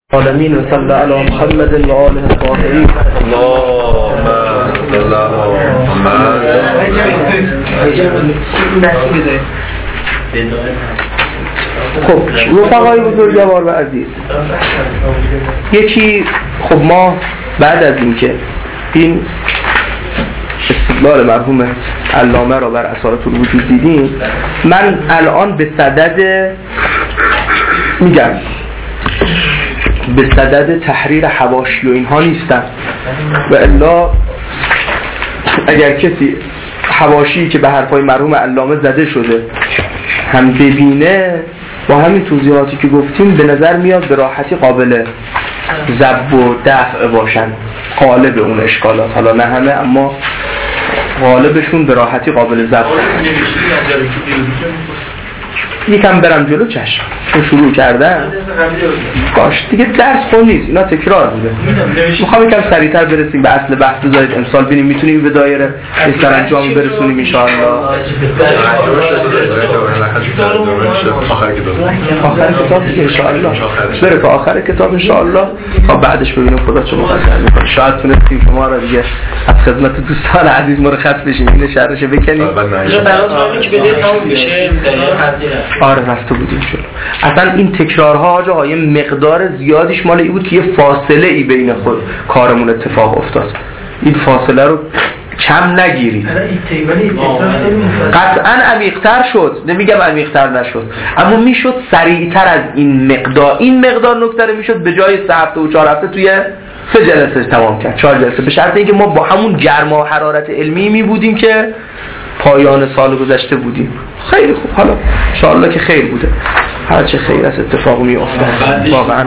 العالمين وصلى على محمد وآله الطاهرين. اللهم صل على محمد. خب رفقای بزرگوار و عزیز، یکی خب ما بعد از اینکه این استدلال مرحوم علامه را بر اصالت الوجود دیدیم، من الان به صدد به صدد تحریر حواشی و اینها نیستم، و الا اگر کسی حواشی که به حرفای مرحوم علامه زده شده هم ببینه، با همین توضیحاتی که گفتیم به نظر میاد به راحتی قابل ضبط و دفع باشن. غالب اون اشکالات، حالا نه همه، اما غالبشون به راحتی قابل ضبط. یکم برم جلو، چشم چون شروع کردم باش دیگه، درس خون نیست، اینا تکرار بوده. میخوام یکم سریعتر برسیم به اصل بحث. بذارید امسال ببینیم میتونیم به دایره این سرانجامی برسونیم ان شاء الله. آخر کتاب ان شاء الله بره تا آخر کتاب ان شاء الله، تا بعدش ببینیم خدا چه مقدر میکنه. شاید تونستیم شما را دیگه از خدمت دوستان عزیز مرخص بشیم، این شرش بکنیم. آره رفته بودیم شد. اصلا این تکرارها آجا یه مقدار زیادیش مال این بود که یه فاصله ای بین خود کارمون اتفاق افتاد. این فاصله رو کم نگیرید. قطعا عمیق‌تر شد، نمیگم عمیق‌تر نشد، اما میشد سریعتر از این مقدار. این مقدار نکته رو میشد به جای 3 هفته و 4 هفته توی 3 جلسه تمام کرد، 4 جلسه، به شرط اینکه ما با همون گرما و حرارت علمی می بودیم که پایان سال گذشته بودیم. خیلی خوب، حالا انشاءالله که خیر بوده، هر چه خیر از اتفاق می افتاد واقعا.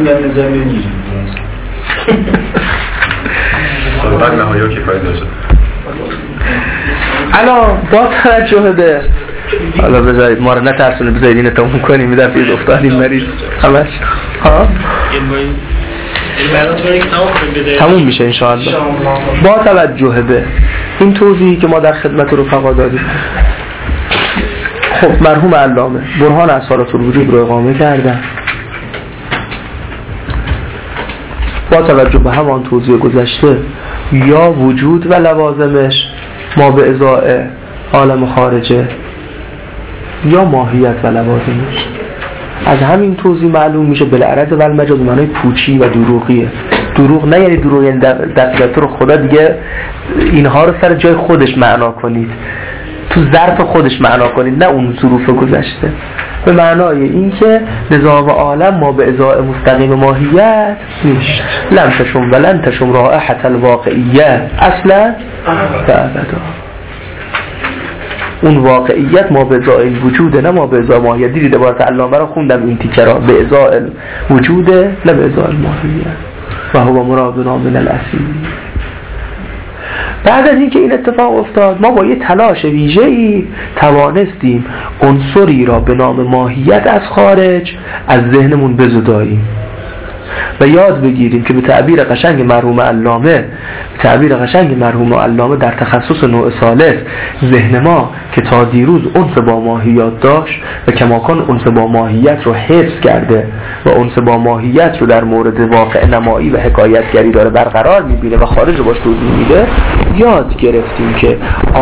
بعد نهایی که فایده شد. الان با توجه به حالا بذارید ما رو نترسونه، بذارید این تموم کنیم، یه دفعه افتادیم مریض همش تموم میشه انشاءالله. با توجه به این توضیحی که ما در خدمت رفقا دادیم، خب مرحوم علامه برهان اصالت الوجود رو اقامه کردن. با توجه به همان توضیح گذشته، یا وجود و لوازمش ما به ازای عالم خارجه، یا ماهیت و لوازمش. از همین توضیح معلوم میشه بالعرض و المجاز معنای پوچی و دروغیه. دروغ نه یعنی دروغ، یعنی دستگاه رو خدا دیگه اینها رو سر جای خودش معنا کنید، تو ظرف خودش معنا کنید، نه اون ظروف گذشته. به معنای این که نظام عالم ما به ازای مستقیم ماهیت نیست. لم تشم ولن تشم رائحة الواقعیه اصلا فابدا. اون واقعیت ما به ازای وجوده، نه ما به ازای ماهیت. دیدید عبارت علامه رو خوندم این تیکه را، به ازای وجوده نه به ازای ماهیت، و هو مرادنا من الاصیل. بعد از اینکه این اتفاق افتاد، ما با یه تلاش ویژه‌ای توانستیم عنصری را به نام ماهیت از خارج از ذهنمون بزداییم و یاد بگیریم که به تعبیر قشنگ مرحوم علامه در تخصص نوع ثالث، ذهن ما که تا دیروز انس با ماهیت داشت و کماکان انس با ماهیت رو حفظ کرده و انس با ماهیت رو در مورد واقع نمایی و حکایتگری داره برقرار میبینه و خارج رو باش توضیح میده، یاد گرفتیم که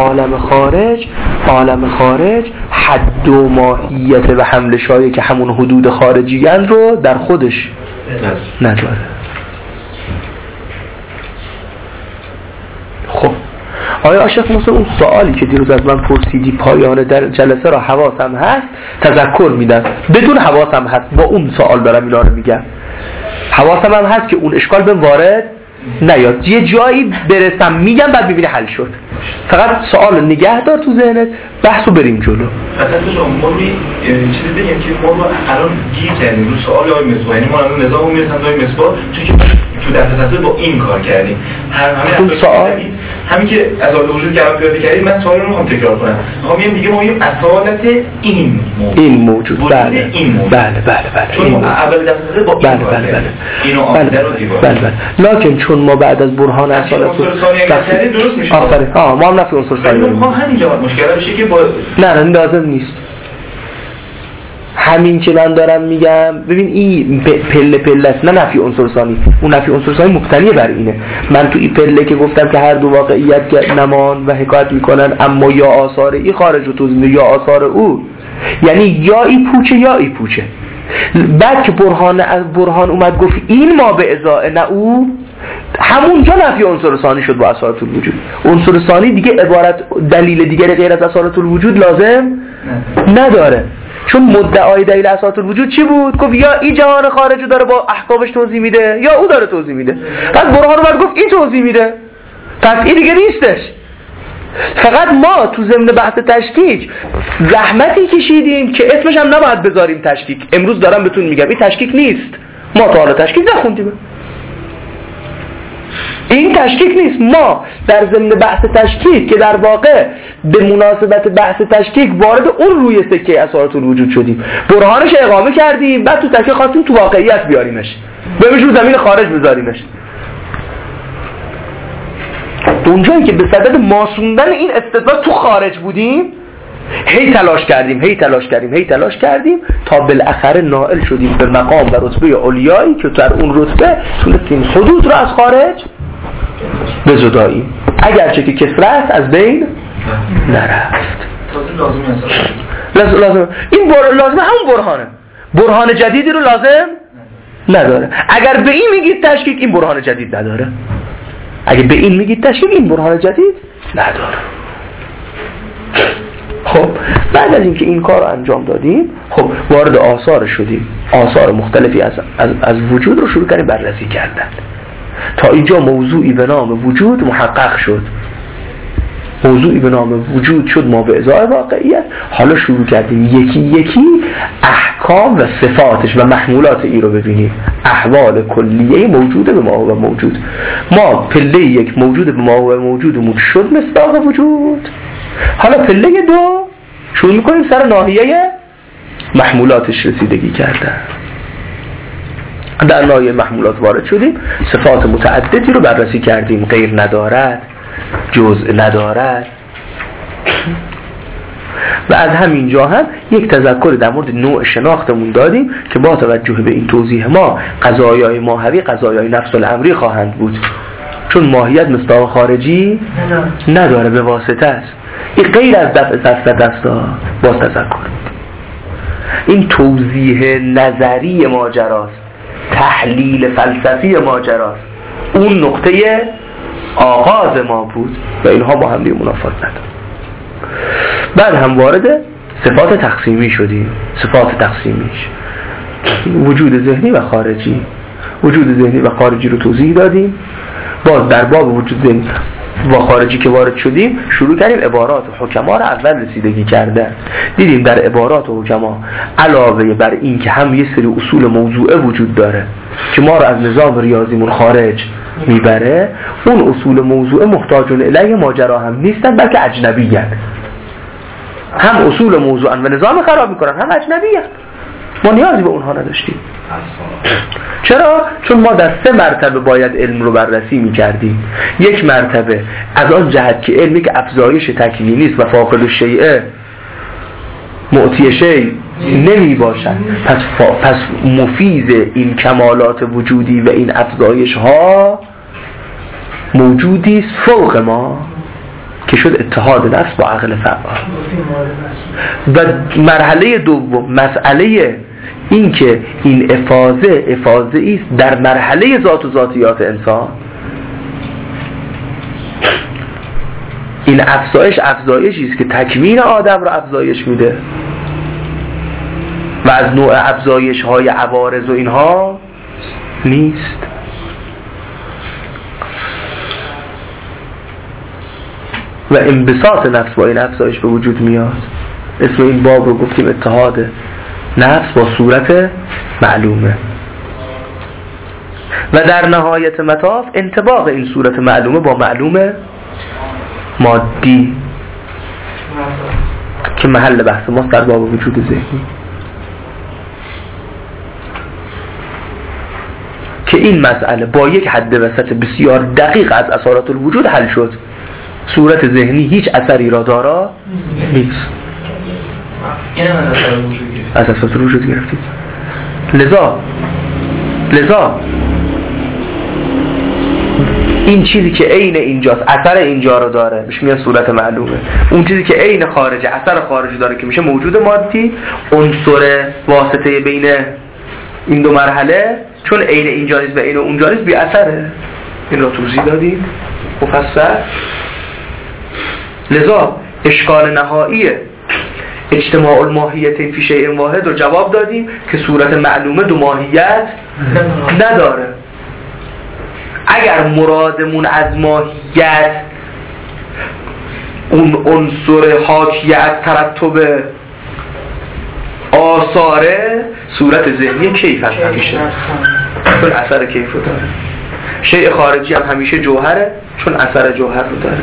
عالم خارج حد و ماهیت و حمل شایع که همون حدود خارجیان رو در خودش نداره. خب آیا عاشق مثل اون سوالی که دیروز از من پرسیدی پایان در جلسه را حواسم هست، تذکر میدن بدون حواسم هست، با اون سوال دارم اینا رو میگم. حواسم هم هست که اون اشکال به وارد نیاد، یه جایی برسم میگم بعد ببینی حل شد. فقط سوال نگه دار تو ذهنت، بحثو بریم جلو. اصلا تو ما چیزی بگیم که ما الان گیر کردیم رو سوال های مصباح، یعنی ما الان نظام میرسیم های مصباح چون که تو در تسلسل با این کار کردیم. همین سوال همین که از اول وجود کردم پیاده کردیم، من سوال رو هم تکرار کنم. میخوام بگم دیگه ما میگیم اصالت این موجود. بله چون اول در تسلسل با این کار کردیم. اینو آمده رو دیوار. بله. لکن چون ما بعد از برهان اصالت درست میشه. آفرین. ما هم نفی عنصر ثانی ما همینجا مشکل میشه که با نه لازم نیست. همین که من دارم میگم ببین این پله پله است، نه نفی عنصر ثانی. اون نفی عنصر ثانی مبتنی بر اینه. من تو این پله که گفتم که هر دو واقعیت نمان و حکایت میکنن اما یا آثار ای خارج و توزیع یا آثار او، یعنی یا ای پوچه یا ای پوچه. بعد که برهان اومد گفت این ما به ازاء نه او، همونجا نفی عنصر ثانی شد با اثارات الوجود. عنصر ثانی دیگه عبارت دلیل دیگری غیر از اثارات الوجود لازم نداره، چون مدعای دلیل اثارات الوجود چی بود؟ گفت یا این جهان خارجی داره با احکامش توضیح میده یا او داره توضیح میده. بعد برهان اومد گفت این توضیح میده، پس این دیگه نیستش. فقط ما تو ضمن بحث تشکیک زحمتی کشیدیم که اسمش هم نباید بذاریم تشکیک. امروز دارم بهتون میگم این تشکیک نیست، ما تا حالا تشکیک نخوندیم، این تشکیک نیست. ما در ضمن بحث تشکیک که در واقع به مناسبت بحث تشکیک وارد اون روی سکه اثارات الوجود شدیم، برهانش اقامه کردیم، بعد تو تشکیک خواستیم تو واقعیت بیاریمش، بهش رو زمین خارج بذاریمش. اونجایی که به صدد ماسوندن این استدلال تو خارج بودیم، هی تلاش کردیم تا بالاخره نائل شدیم به مقام و رتبه علیایی که در اون رتبه تونستیم حدود رو از خارج بزداییم، اگرچه که کسرت از بین نرفت. لازم این لازم همون برهان جدیدی رو لازم نداره. اگر به این میگید تشکیک، این برهان جدید نداره. اگه به این میگید تشکیک، این برهان جدید نداره. خب بعد از اینکه این کار رو انجام دادیم، خب وارد آثار شدیم، آثار مختلفی از وجود رو شروع کردیم بررسی کردن. تا اینجا موضوعی به نام وجود محقق شد، موضوعی به نام وجود شد ما به ازای واقعیت. حالا شروع کردیم یکی یکی احکام و صفاتش و محمولات ای رو ببینیم. احوال کلیه موجوده به ما و موجود. ما پله یک موجود به ما و موجودمون شد مصداق وجود. حالا پله دو شروع میکنیم سر ناحیه محمولاتش رسیدگی کردن. در ناحیه محمولات وارد شدیم، صفات متعددی رو بررسی کردیم، غیر ندارد، جزء ندارد، و از همین جا هم یک تذکر در مورد نوع شناختمون دادیم که با توجه به این توضیح ما قضایای ماهوی قضایای نفس الامری خواهند بود، چون ماهیت مصداق خارجی نداره، به واسطه است. این غیر از دفع سفلت است. باز تذکر این توضیح نظری ماجراست، تحلیل فلسفی ماجراست، اون نقطه آغاز ما بود و اینها با هم دیگه منافات نداره. بعد هم وارد صفات تقسیمی شدیم. صفات تقسیمیش وجود ذهنی و خارجی، وجود ذهنی و خارجی رو توضیح دادیم. باز در باب وجود ذهنی و خارجی که وارد شدیم، شروع کردیم عبارات و حکما رو اول رسیدگی کردن. دیدیم در عبارات و حکما علاوه بر این که هم یه سری اصول موضوعه وجود داره که ما رو از نظام ریاضیمون خارج میبره، اون اصول موضوعه محتاجون الیه ماجرا هم نیستن، بلکه اجنبی هستن. هم اصول موضوعن و نظام خراب میکنن، هم اجنبی هستن. ما نیازی به اونها نداشتیم. چرا؟ چون ما در 3 مرتبه باید علم رو بررسی میکردیم. یک مرتبه از آن جهت که علمی که افزایش تکوینی است و فاقد الشیء معطی شیء نمی باشد، پس مفید این کمالات وجودی و این افزایش ها موجودی است فوق ما که شد اتحاد نفس با عقل فعال. و مرحله دوم مسئله این که این افاضه است در مرحله ذات و ذاتیات انسان. این افزایشی است که تکوین آدم رو افزایش میده و از نوع افزایش های عوارض و اینها نیست. و انبساط نفس با این افزایش به وجود میاد. اسم این باب رو گفتیم اتحاد نفس با صورت معلومه. و در نهایت مطاف انطباق این صورت معلومه با معلومه مادی که محل بحث ماست در باب وجود ذهنی، که این مسئله با یک حد وسط بسیار دقیق از اثارات الوجود حل شد. صورت ذهنی هیچ اثری را دارا نیست. این هم از اثر وجود گرفت. از اساس وجود گرفتید. لذا این چیزی که عین اینجاست اثر اینجا رو داره بهش میگن صورت معلومه. اون چیزی که عین خارجه اثر خارجی داره که میشه موجود مادی، عنصر واسطه بین این دو مرحله چون عین اینجا نیست و عین اونجا نیست بی اثره. این رو توضیح دادیم مفصل. لذا اشکال نهایی اجتماع الماهیتین فی شیء واحد رو جواب دادیم که صورت معلومه دو ماهیت نداره. اگر مرادمون از ماهیت اون عنصر حاکی از ترتب آثاره، صورت ذهنی کیف هست همیشه چون اثر کیف رو داره. شیء خارجی هم همیشه جوهره چون اثر جوهر رو داره.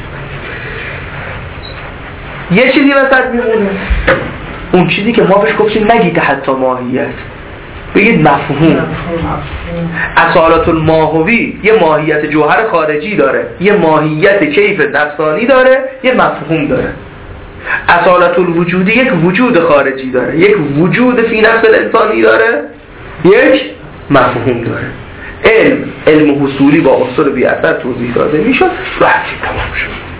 یه چیزی وسط میمونه، اون چیزی که ما بهش گفتیم نگید حتی ماهیت، بگید مفهوم. اصالت الماهوی یه ماهیت جوهر خارجی داره، یه ماهیت کیف نفسانی داره، یه مفهوم داره. اصالت الوجودی یک وجود خارجی داره، یک وجود فی نفس الانسانی داره، یک مفهوم داره. علم حصولی با اصول بی اثر توضیح داده میشد، وقتی تمام شد.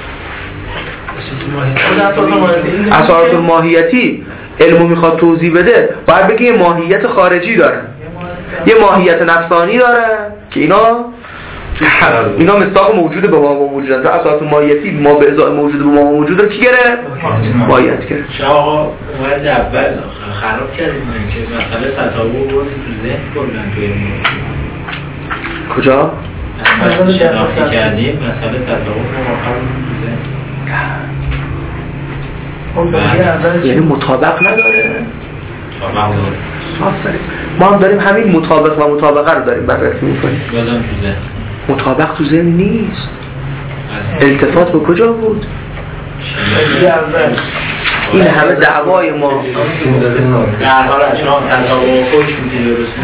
اصالت الماهیتی علمو میخواد توضیح بده باید بگه یه ماهیت خارجی داره، یه ماهیت نفسانی داره که اینا مصداق موجود به ما و موجود هست. اصالت الماهیتی ما به ازای موجود به ما و موجود رو کی گره؟ ماهیت گره. شما اومد اول خراب کردیم که مسئله تطابق بود تو ذهن کردن توی کجا؟ مسئله شناختی کردیم مسئله تطابق مواقع تو ذهن یعنی مطابق نداره. ما هم داریم همین مطابق و مطابقه رو داریم بررسی میکنیم. مطابق تو ذهن نیست. التفات به کجا بود؟ این همه دعوای ما در حال شما تطابق حکم میدید درست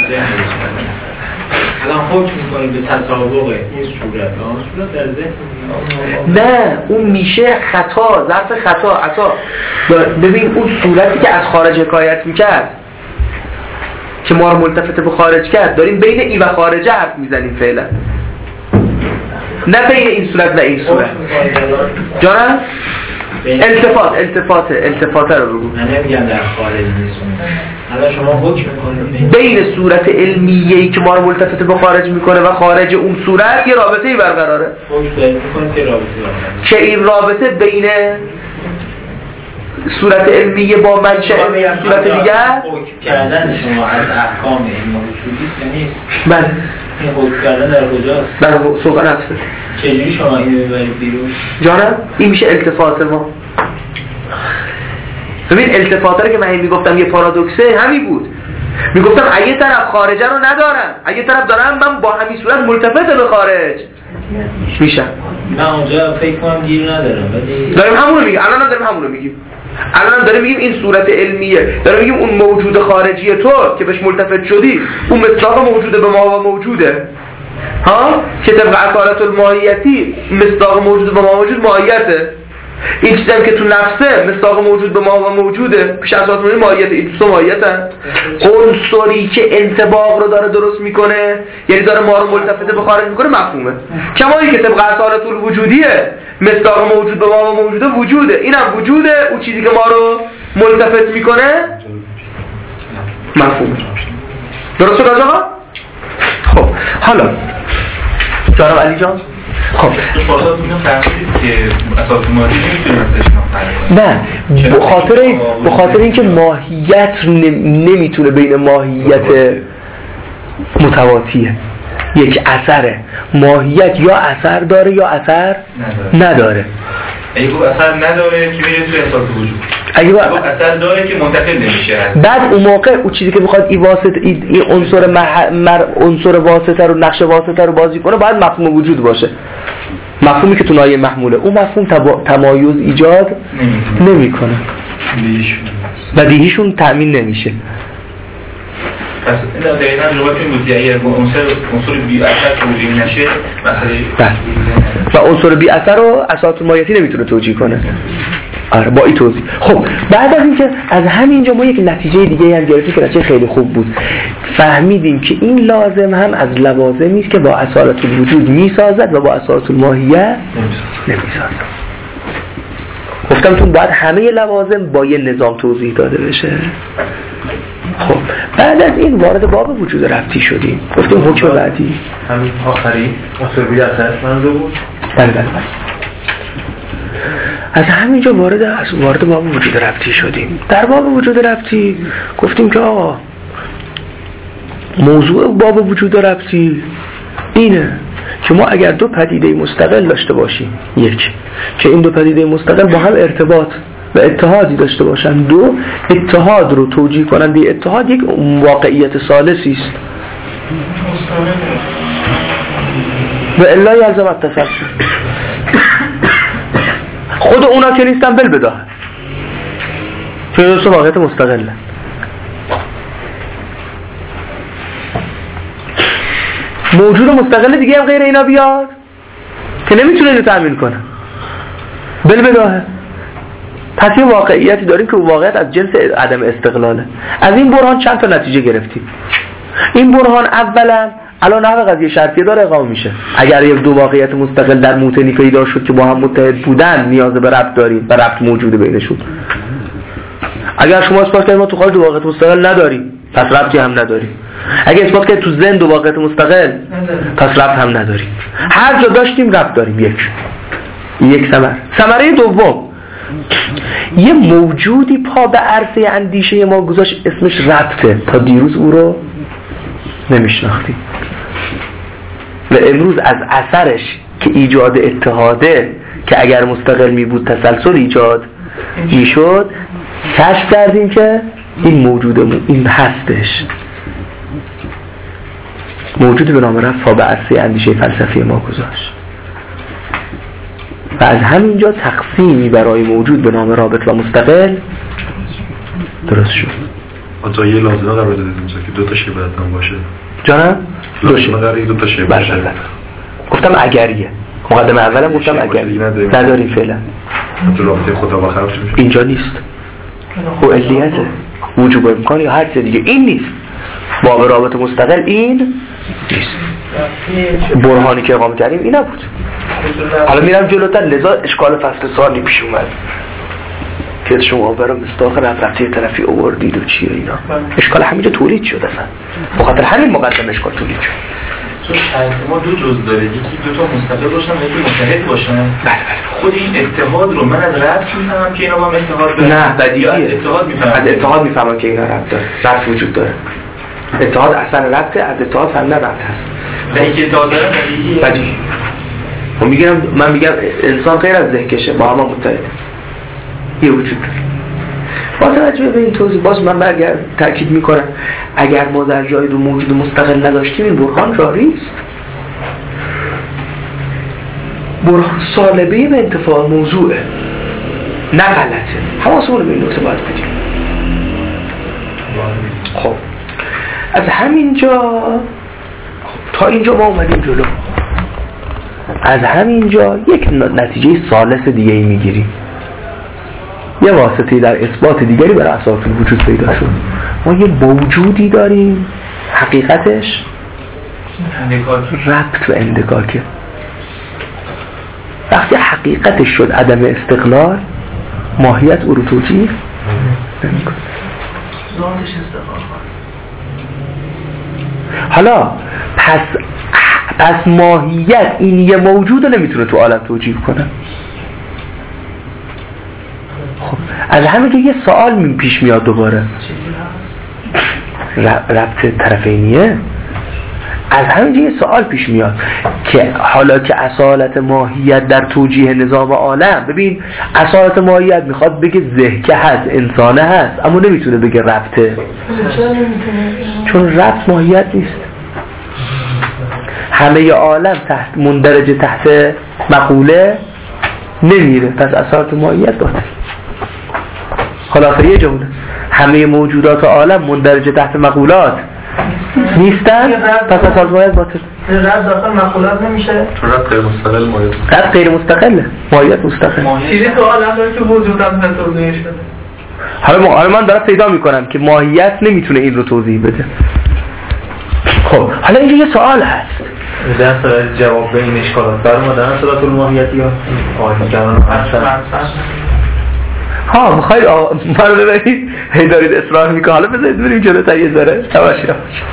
الان حکم میکنید به تطابق این صورت در ذهن نه، اون میشه خطا، ظرف خطا. ببین اون صورتی که از خارج حکایت میکرد که ما رو ملتفت به خارج کرد، داریم بین این و خارجه حرف میزنیم فعلا، نه بین این صورت و این صورت. جانم؟ التفات رو بگو. من نمیگم در خارج نیست. حالا شما حکم میکنید بین صورت علمیه‌ای که ما رو ملتفت به خارج میکنه و خارج اون صورت یه رابطه‌ای برقراره. حکم میکنید که رابطه برقراره. که این رابطه بین صورت علمیه با منشأ صورت دیگر حکم کردن شما از احکام علم وجودی نیست. بله. این حکم کردن در کجاست؟ در سوق نفسه. چجوری شما اینو ببرید بیرون؟ جانم این میشه التفات ما. ببین التفاته که من میگفتم یه پارادوکسه همین بود. میگفتم اگه طرف خارجه رو ندارم، اگه طرف دارم من با همین صورت ملتفت به خارج میشم. من اونجا فکر کنم گیر ندارم ولی داریم همون رو میگیم. الان داریم همون رو میگیم. الان داریم میگیم این صورت علمیه، داریم میگیم اون موجود خارجی تو که بهش ملتفت شدی اون مصداق موجوده به ما و موجوده ها، که طبق اصالت الماهیتی مصداق موجود به ما موجود ماهیته. این چیزی هم که تو نفسه مصداق موجود به ما و موجوده پیش از اصالت ماهیت. این تو ماهیتن. عنصری که انطباق رو داره درست میکنه یعنی داره ما رو ملتفت به خارج میکنه مفهومه. کما این که طبق اصالت الوجودیه مصداق موجود به ما و موجوده وجوده. اینم وجوده. اون چیزی که ما رو ملتفت میکنه مفهومه. درست شد آقا؟ خب حالا جناب علی جان خب فرصت میگم فرضید که اساس مادی نمیتونه نه به خاطر اینکه ماهیت نمیتونه بین ماهیت متواتیه یک اثره. ماهیت یا اثر داره یا اثر نداره. اگه اثر نداره که میره توی احساس وجود، اگه اثر داره که منتقل نمیشه. بعد اون موقع اون چیزی که میخواد این عنصر واسطه رو نقش واسطه رو بازی کنه باید مفهوم وجود باشه. مفهومی که تو نایه محموله اون مفهوم تمایز ایجاد نمیکنه. بدیهیشون تأمین نمیشه. پس این دقیقاً جواب این بود اگر عنصر بی اثر توجیه نشه مسئله و عنصر بی اثر رو اساس ماهیتی نمیتونه توجیه کنه. آره با این توضیح. خب بعد از اینکه از همینجا ما یک نتیجه دیگه هم گرفتیم که نتیجه خیلی خوب بود، فهمیدیم که این لازم هم از لوازمی است که با اصالت الوجود میسازد و با اصالت الماهیت نمیسازد. گفتم تو بعد همه لوازم با یه نظام توضیح داده بشه. خب بعد از این وارد باب وجود ربطی شدیم. گفتیم حکم بعدی همین آخری عنصر بی اثر منظور بود. بله. از همینجا وارد باب وجود ربطی شدیم. در باب وجود ربطی گفتیم که آقا موضوع باب وجود ربطی اینه که ما اگر دو پدیده مستقل داشته باشیم، یک که این دو پدیده مستقل با هم ارتباط و اتحادی داشته باشن، دو اتحاد رو توجیه کنند به اتحاد یک واقعیت ثالثی است و الا یلزم التسلسل. خود اونا که نیستن بل بده چون دو واقعیت مستقله. موجود مستقل دیگه هم غیر اینا بیاد که نمیتونه اینو تأمین کنه بل بداهه. پس یه واقعیتی داریم که واقعیت از جنس عدم استقلاله. از این برهان چند تا نتیجه گرفتیم. این برهان اولا الان نحو قضیه شرطیه داره اقامه میشه. اگر یک دو واقعیت مستقل در موطنی پیدا شد که با هم متحد بودن نیاز به ربط داریم و ربط موجوده بینشون. اگر شما اثبات کنید ما تو خارج دو واقعیت مستقل نداریم پس ربطی هم نداریم. اگه اثبات کنید تو ذهن دو واقعیت مستقل پس ربط هم نداریم. هر جا داشتیم ربط داریم. یک ثمره دوم یه موجودی پا به عرصه اندیشه ما گذاشت اسمش ربطه. تا دیروز او رو نمیشناختیم و امروز از اثرش که ایجاد اتحاده که اگر مستقل می بود تسلسل ایجاد میشد کشف کردیم که این موجودمون این هستش، موجودی به نام ربط پا به عرصه اندیشه فلسفی ما گذاشت و از همینجا تقسیمی برای موجود به نام رابط و مستقل درست شد. آنجا یه لازمه قرار دادید که دو تا شبهت هم باشه. جانم؟ لازمه قراره دو تا شبه باشه. گفتم اگریه. مقدمه اولم گفتم اگریه. نداریم فعلا. تو رابطه خدا با خلق چی میشه؟ اینجا نیست. او علیته. وجوب امکان یا هر چیز دیگه این نیست. باب رابط مستقل این نیست. برهانی که اقامه کردیم این نبود. حالا میرم جلوتر لذا اشکال فصل سالی پیش اومد که شما برای مصداق رفتی طرفی آوردید و چیه اینا. اشکال همینجا تولید شد اصلا. بخاطر همین مقدم اشکال تولید شد. چون ما دو جزء داره، یکی دو تا مستقل باشن و یکی متحد باشن. بله. خود این اتحاد رو من از ربط میفهمم که اینا با هم اتحاد دارن. نه بدیهیه. از اتحاد میفهمم که اینا ربط داره. ربط وجود داره. اتحاد اصلا ربطه، از اتحاد فهمیدن ربط هست. و اینکه اتحاد داره بدیهیه. من میگم انسان غیر از ذهنکشه با هم متحد یه وجود داره. با توجه به این توضیح باز من تأکید میکنم اگر ما در جای دو موجود مستقل نداشتیم این برهان جاری است. برهان سالبه به انتفاع موضوعه نه غلطه. حواسمون به این نکته باید بدیم. خب از همینجا تا اینجا ما اومدیم جلو. از همینجا یک نتیجه ثالث دیگه ای میگیریم. یه واسطه در اثبات دیگری برای اساس الوجود پیدا شد. ما یه موجودی داریم حقیقتش ربط و اندکاکه. وقتی حقیقتش شد عدم استقلال ماهیت او رو توجیه نمی‌کنه. ذاتش استقلال. حالا پس ماهیت این یه موجود رو نمیتونه تو عالم توجیه کنه. خب از همینجا یه سوال پیش میاد دوباره. ربط طرفینیه. از همینجا یه سوال پیش میاد که حالا که اصالت ماهیت در توجیه نظام عالم، ببین اصالت ماهیت میخواد بگه ذهنه هست، انسانه هست، اما نمیتونه بگه ربطه. چون ربط ماهیت نیست. همه عالم مندرج تحت مقوله نمیره، پس اصالت ماهیت باطل. خلاصه یه جمله همه موجودات عالم مندرج تحت مقولات نیستن پس اصالت ماهیت باطل. رد داخل مقولات نمیشه؟ تو رد غیر مستقل ماهیت. رد غیر مستقله، ماهیت مستقل. چیزی سوال هم داره که وجود هم توضیح شده. حالا من دارم پیدا میکنم که ماهیت نمیتونه این رو توضیح بده. خب حالا اینجا یه سوال هست در صورت جواب به این اشکالات برمادن صورت الماهیت یا آهیگران ها میخواید منو ببرید هی دارید اصرار میکنه. حالا بذارید بریم جلوتر یه ذره تماشا.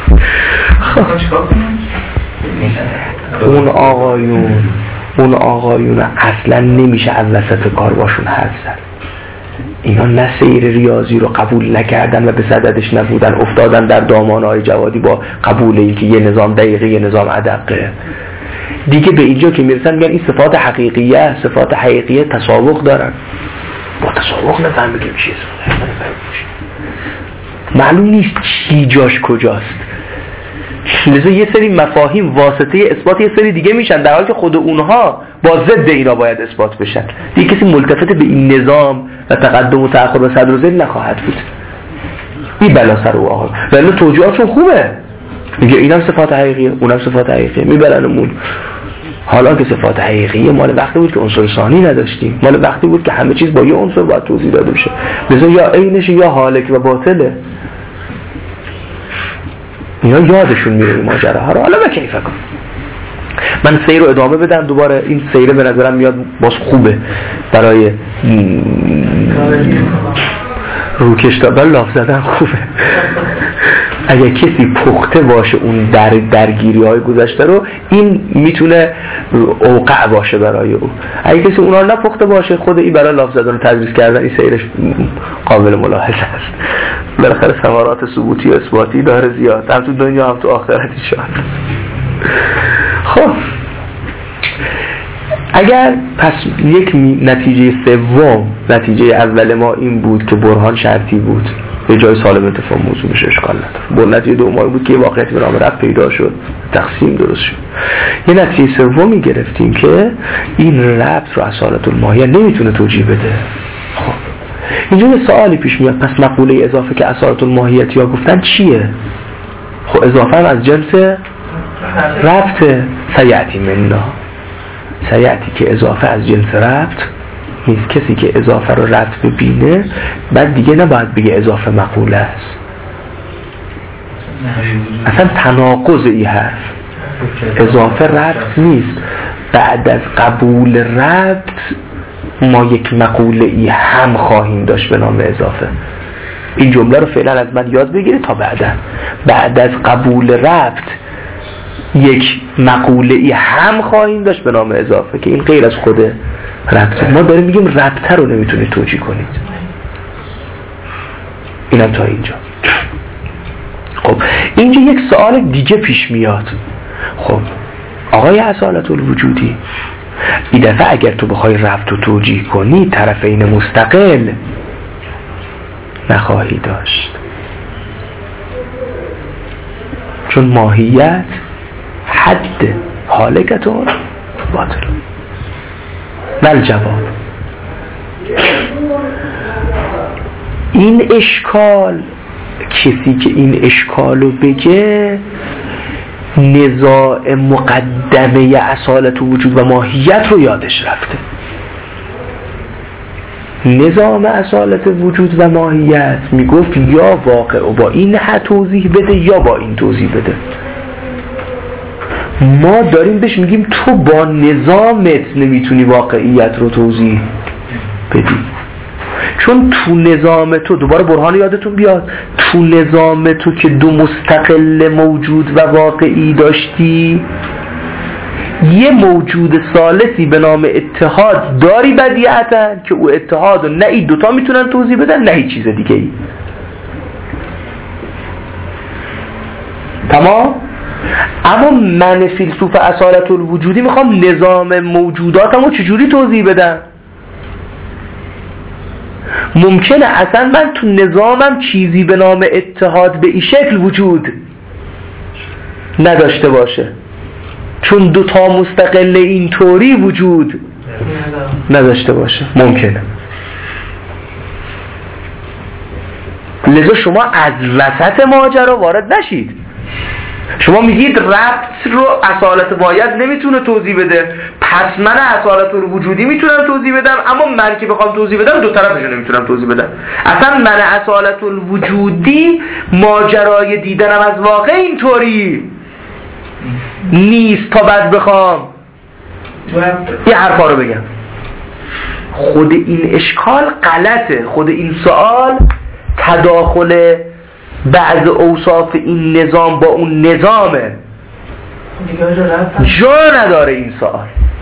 اون آقایون اصلا نمیشه از وسط کار باشون حرف زد. اینا نه سیر ریاضی رو قبول نکردن و به صددش نبودن، افتادن در دامانهای جوادی با قبول این که یه نظام دقیقه یه نظام ادقه. دیگه به اینجا که میرسن میگن این صفات حقیقیه، صفات حقیقیه تسابق دارن. با تسابق نفهم بگیم چیه معلوم نیست چی جاش کجاست. لذا یه سری مفاهیم واسطه اثبات یه سری دیگه میشن، در حالی که خود اونها با ضد اینا باید اثبات بشن. دیگه کسی ملتفت به این نظام و تقدم و تأخر و صدر و ذیل نخواهد بود. این بلا سر و آقا ولی توجیهاتشون خوبه، میگه اینم صفات حقیقیه اونم صفات حقیقیه، میبرنمون. حالا که صفات حقیقیه مال وقتی بود که عنصر ثانی نداشتیم، مال وقتی بود که همه چیز با یه عنصر باید توضیح داده بشه. لذا یا عینش یا هالک و باطله. اینا یادشون میره این ماجرا ها رو. حالا به کیفه کن من سیر رو ادامه بدم دوباره. این سیره به نظرم میاد باز خوبه برای روکش دادن، لاف زدن خوبه. اگه کسی پخته باشه اون درگیری های گذشته رو، این میتونه اوقع باشه برای او. اگه کسی اونا رو نپخته باشه، خود این برای لاف زدن و تدریس کردن این سیرش قابل ملاحظه است. بالاخره ثمرات ثبوتی و اثباتی داره زیاد، هم تو دنیا هم تو آخرت ان شاء الله. خب اگر پس یک نتیجه سوم، نتیجه اول ما این بود که برهان شرطی بود، به جای سالم اتفاق موضوع بشه اشکال نداره. نتیجه دوم بود که یه واقعیت به نام رفت پیدا شد، تقسیم درست شد. یه نتیجه سومی گرفتیم که این ربط رو اصالت الماهیه نمیتونه توجیه بده. خب اینجا یه سوالی پیش میاد، پس مقوله اضافه که اصالت الماهیت یا گفتن چیه؟ خب اضافه هم از جنس ربطه. سیعتی مننا، سیعتی که اضافه از جنس ربط نیست. کسی که اضافه رو ربط ببینه بعد دیگه نباید بگه اضافه مقوله است. اصلا تناقض این حرف. اضافه ربط نیست. بعد از قبول ربط ما یک مقوله ای هم خواهیم داشت به نام اضافه. این جمله رو فعلا از من یاد بگیرید تا بعد از قبول ربط یک مقوله ای هم خواهیم داشت به نام اضافه که این غیر از خود ربطه. ما داریم میگیم ربطه رو نمیتونید توجیه کنید. اینم تا اینجا. خب اینجا یک سوال دیگه پیش میاد. خب آقای اصالت الوجودی، این دفعه اگر تو بخوای ربط رو توجیه کنی طرفین مستقل نخواهی داشت، چون ماهیت حد حالکتون باطل. بل جواب این اشکال، کسی که این اشکالو بگه نزاع مقدمه اصالت وجود و ماهیت رو یادش رفته. نظام اصالت وجود و ماهیت میگفت یا واقع و با این حد توضیح بده یا با این توضیح بده. ما داریم بهش میگیم تو با نظامت نمیتونی واقعیت رو توضیح بدی، چون تو نظام تو، دوباره برهان یادتون بیاد، تو نظام تو که دو مستقل موجود و واقعی داشتی، یه موجود ثالثی به نام اتحاد داری بدیعتا که او اتحاد و نه این دوتا میتونن توضیح بدن نه هیچ چیز دیگه ای. تمام؟ اما من فیلسوف اصالت الوجودی میخوام نظام موجوداتم رو چجوری توضیح بدم؟ ممکنه اصلا من تو نظامم چیزی به نام اتحاد به این شکل وجود نداشته باشه، چون دوتا مستقل اینطوری وجود نداشته باشه. ممکنه. لذا شما از وسط ماجرا وارد نشید. شما میگید ربط رو اصالت باید نمیتونه توضیح بده، پس من اصالت الوجودی میتونم توضیح بدم، اما من که بخوام توضیح بدم دو طرفش نمیتونم توضیح بدم. اصلا من اصالت الوجودی ماجرای دیدنم از واقع اینطوری نیست تا بعد بخوام یه حرفا رو بگم. خود این اشکال غلطه، خود این سوال تداخل بعض اوصاف این نظام با اون نظامه، جا نداره این سوال.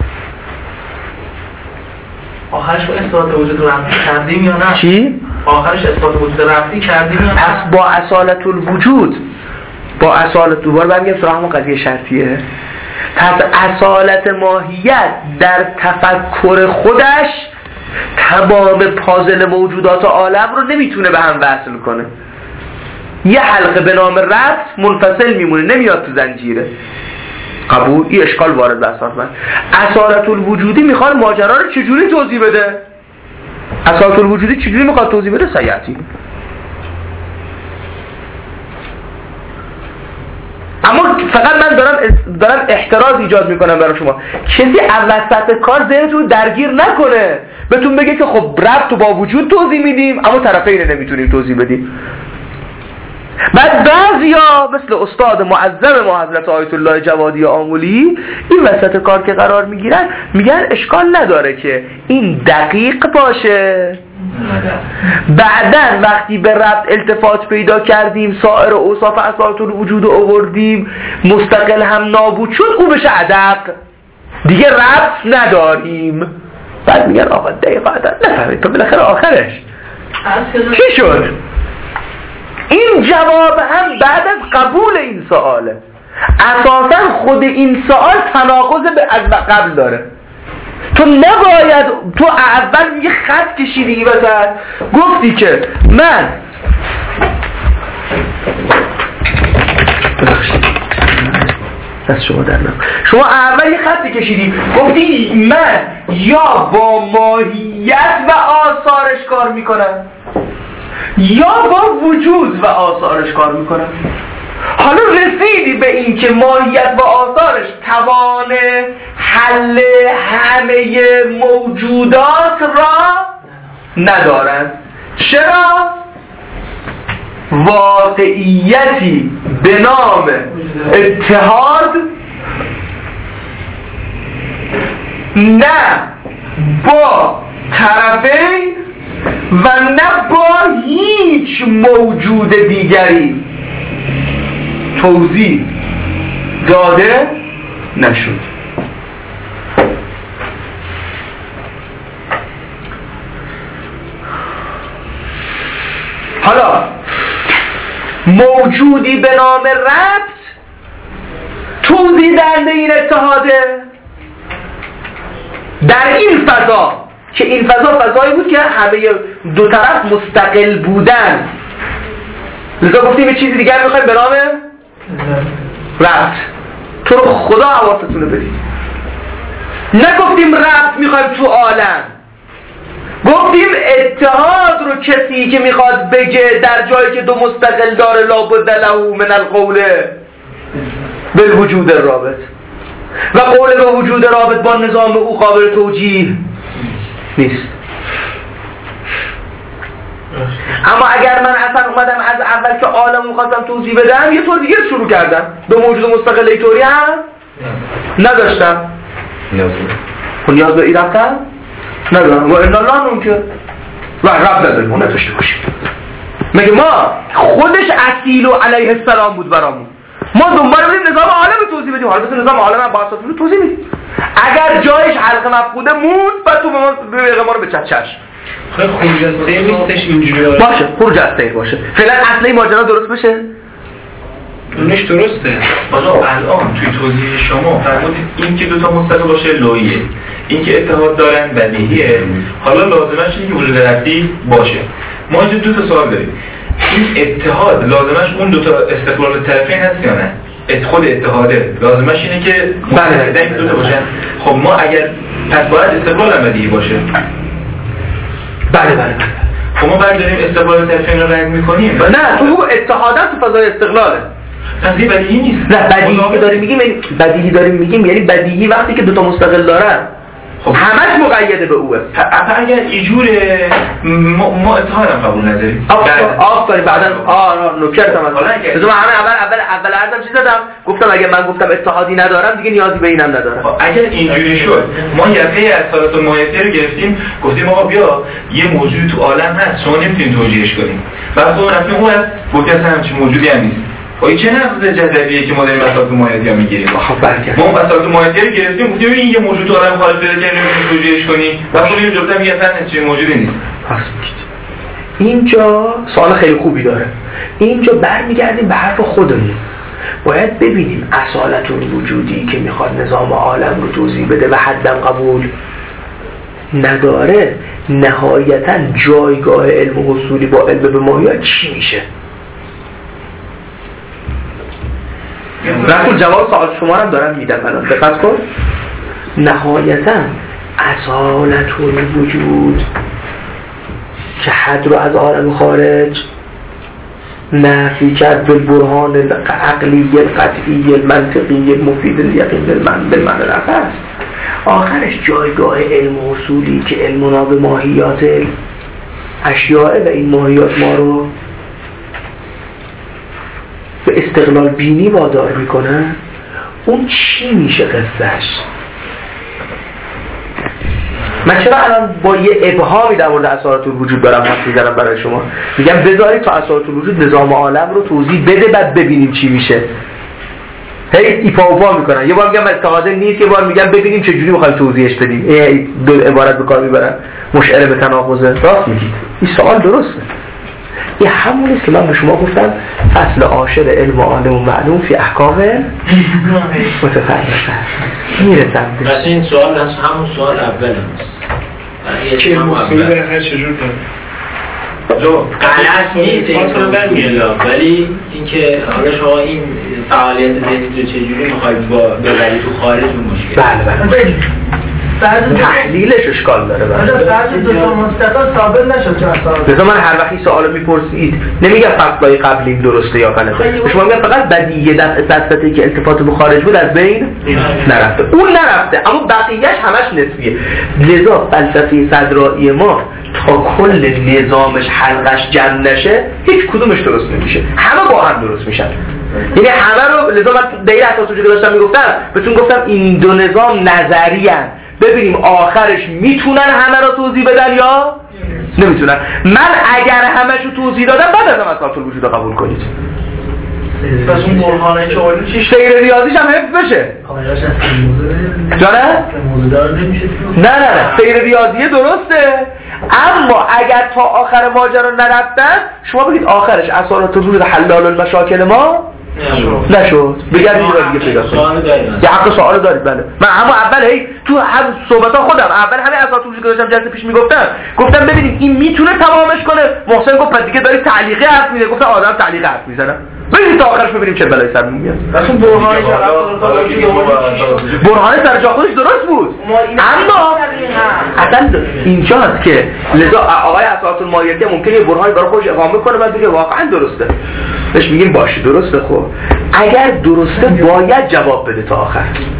آخرش با اثبات وجود رفتی کردیم یا نه؟ چی؟ آخرش اثبات وجود رفتی کردیم یا نه؟ پس با اصالت الوجود، با اصالت دوباره برگردیم سراغ همون قضیه شرطیه. پس اصالت ماهیت در تفکر خودش تمام پازل موجودات عالم رو نمیتونه به هم وصل کنه. یه حلقه به نام ربط منفصل میمونه، نمیاد تو زنجیره. قبول؟ این اشکال وارد به اساس من. اصالت الوجودی میخواد ماجرا رو چجوری توضیح بده؟ اصالت الوجودی چجوری میخواد توضیح بده؟ سیعتی. اما فقط من دارم احتراز ایجاد میکنم برای شما، کسی وسط کار ذهنتون درگیر نکنه بهتون بگه که خب ربط تو با وجود توضیح میدیم اما طرفین نمیتونیم توضیح بدیم. بعد بعضیا مثل استاد معظم ما حضرت آیت الله جوادی آمولی این وسط کار که قرار میگیرن میگن اشکال نداره که این دقیق باشه، بعدن وقتی به ربط التفات پیدا کردیم سایر اوصاف اصالت الوجود رو آوردیم مستقل هم نابود شد او بشه ادب، دیگه ربط نداریم. بعد میگن آقا دقیقا نفهمید تو بالاخره آخرش چی شد؟ این جواب هم بعد از قبول این سواله. اساسا خود این سوال تناقض به از قبل داره. تو نباید، تو اول یه خط کشیدی وسط گفتی که من دست شما در نم، شما اول یه خطی کشیدی گفتی من یا با ماهیت و آثارش کار میکنم یا با وجود و آثارش کار میکنم. حالا رسیدی به این که ماهیت و آثارش توان حل همه موجودات را ندارند. چرا؟ واقعیتی به نام اتحاد نه با طرفین و نه با هیچ موجود دیگری توضیح داده نشد. حالا موجودی به نام ربط توضیح دهنده این اتحاده در این فضا که این فضا فضایی بود که همه دو طرف مستقل بودن، لذا گفتیم یه چیزی دیگر میخوایم به نام ربط. تو رو خدا حواستونه بدید، نگفتیم ربط میخوایم تو عالم، گفتیم اتحاد رو کسی که میخواد بگه در جایی که دو مستقل داره لابد له من القول بالوجود الرابط و قول به وجود رابط با نظام او قابل توجیه نیست. اما اگر من اصلا اومدم از اول که عالم خواستم توضیح بدم یه طور دیگه شروع کردم، دو موجود مستقل ایطوری هم نداشتم، نیاز به این رفتم ندارم و انا لا ننکر و رب نداریم اون نداشته باشیم. مگه ما خودش اصیل و علیه السلام بود برامون، ما دنبال بدیم نظام عالم توضیح بدیم، حالا بسید نظام عالم هم با اساس رو توضیح بدیم. اگر جایش حلقه مفقوده موند بعد تو به ما رو به چش خیلی خروج از سیر نیستش اینجوری باشه، خروج از سیر باشه، فعلا اصلی ماجرا درست بشه. اونش درسته. آقا الان توی توضیح شما فرمودید این که دوتا مستقل باشه لویه، این که اتحاد دارن بدیهیه، حالا لازمش اینه که وجود ربطی باشه. ما اینجا دو تا سوال داریم، این اتحاد لازمش اون دوتا استقلال طرفین هست یا نه؟ خود اتحاده لازمش اینه که مستقل دوتا باشن. خب ما اگر پس باید استقلال هم بدیهی باشه. بله. خب ما بعد داریم استقلال طرفین رو رد میکنیم. نه تو اتحادات تو فضای استقلاله. پس این بدیهی نیست. نه بدیهی که داریم میگیم یعنی بدیهی وقتی که دوتا مستقل دارن همش مقیده به اوه. اگر اینجوره ما اتحادم قبول نداریم. آفرین بعدن نکرتم مثلا اول عرضم چیز دادم گفتم اگه من گفتم اتحادی ندارم دیگه نیازی به اینم ندارم. اگر اینجوری شد ما یه از سالات مایته رو گرفتیم گفتیم آقا بیا یه موجود تو عالم هست شما نمیتونین توجیهش کنیم. بعد خب رفتیم اون از گفت اصلا همچین موجودی هم نیست. این چه نقض جذبیه که ما داریم بساط مایتی ها میگیریم. ما بساط مایتی رو گرفتیم گفتیم این یه موجود تو عالم خارج پیدا کردیم نمیتونیم توجیهش کنیم. بعد خب یه جلوتر میگه اصلا چه موجودی نیست. اینجا سوال خیلی خوبی داره. اینجا برمیگردیم به حرف خودمون. باید ببینیم اصالت الوجودی که میخواد نظام عالم رو توضیح بده و حداً قبول نداره نهایتاً جایگاه علم اصولی با علم به ماهیت چی میشه؟ رسول جواب سوال شما هم دارم میدم الان دقت کن. نهایتاً اصالت الوجود که حد رو از عالم خارج نفی کرد بالبرهان العقلی القطعی المنطقی المفید الیقین بالمعنی الاخر آخرش جایگاه علم اصولی که علمنا به ماهیات اشیاء و این ماهیات ما رو به استقلال بینی وادار میکنه. اون چی میشه قصهش؟ من چرا الان با یه ابهامی در مورد اصالت الوجود دارم حرف میزنم برای شما؟ میگم بذارید تا اصالت الوجود نظام عالم رو توضیح بده بعد ببینیم چی میشه. هی ایپا اوپا میکنن. یه بار میگم اتحاده نیست، یه بار میگم ببینیم چه جوری میخوایم توضیحش بدیم. دو عبارت به کار میبرن مشعر به تناقضه. راست میگید. این سوال درسته. این همونیست که من به شما گفتم اصل عاشر علم و عالم و معلوم فی احکام متفرقه میرسم. بس این سوال همون سوال اول هست که موسیقی بالاخره چجور کنه غلط نیست این رو برمیگرده ولی اینکه حالا شما این فعالیت ذهنی رو چجوری میخواید ببری تو خارج اون مشکل. بله تحلیلش اشکال داره. بعضی دو تا مستقل ثابت نشد چه اصلا. مثلا من هر وقتی سوالو میپرسید نمیگم فصلای قبلی درسته یا غلطه. شما میگم فقط بدیهی دسته که التفات به خارج بود از بین نرفته. اون نرفته اما بقیه‌اش همش نسبیه. لذا فلسفه صدرائی ما تا کل نظامش حلقش جمع نشه هیچ کدومش درست نمیشه. همه با هم درست میشن. یعنی همه رو لذا من دلیل اساسی که داشتم میگفتم بهتون گفتم این دو نظام نظری ان. ببینیم آخرش میتونن همه رو توضیح بدن یا نمیتونن. من اگر همشو توضیح دادم بعد از اصالت الوجود رو قبول کنید. پس اون برهانه که اون چی سیر ریاضیش هم حفظ بشه. جانه؟ نه سیر ریاضیه درسته اما اگر تا آخر ماجرا نرفتن شما بگید آخرش اصالت الوجود حلال المشاکل ما نشد. بگردید رو دیگه پیدا کنید. یه حق سوال دارید. بله من اما اول تو هم صحبتا خودم اول همه اصالت الوجود که داشتم جلسه پیش گفتم ببینید این میتونه تمامش کنه. محسن گفت دیگه داری تعلیقی حرف میزنی. گفتم آدم تعلیقی حرف میزنه. ببینید تا آخرش ببینیم چه بلایی سر میاد. اصلا برهانه سر جا خودش درست بود اما اصلا اینجاست که لذا آقای اصالت المایتی ممکنه یه برهانی برای خودش اقامه کنه بعد بگه واقعا درسته. بهش میگیم باشه درسته. خب اگر درسته باید جواب بده تا آخر.